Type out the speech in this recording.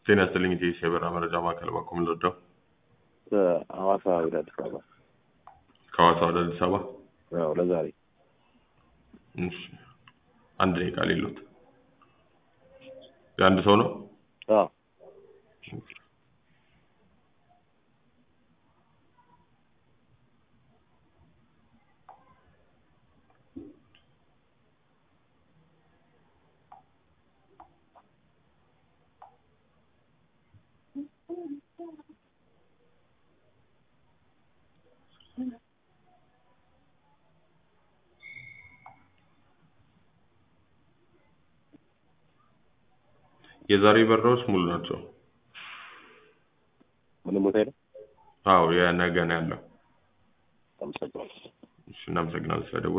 ጤና ይስጥልኝ የሸበራ መረጃ ማዕከል ባኮም ልርዳው? ሐዋሳ ወደ አዲስ አበባ። ከሐዋሳ ወደ አዲስ አበባ? አዎ ለዛሬ። እሺ አንድ ደቂቃ ሌሎት። የአንድ ሰው ነው? አዎ የዛሬ በረራዎች ሙሉ ናቸው። ምንም ቦታ የለም? አዎ የነገ ነው ያለው። አመሰግናለሁ። እሺ እናመሰግናለን ስለደወሉ።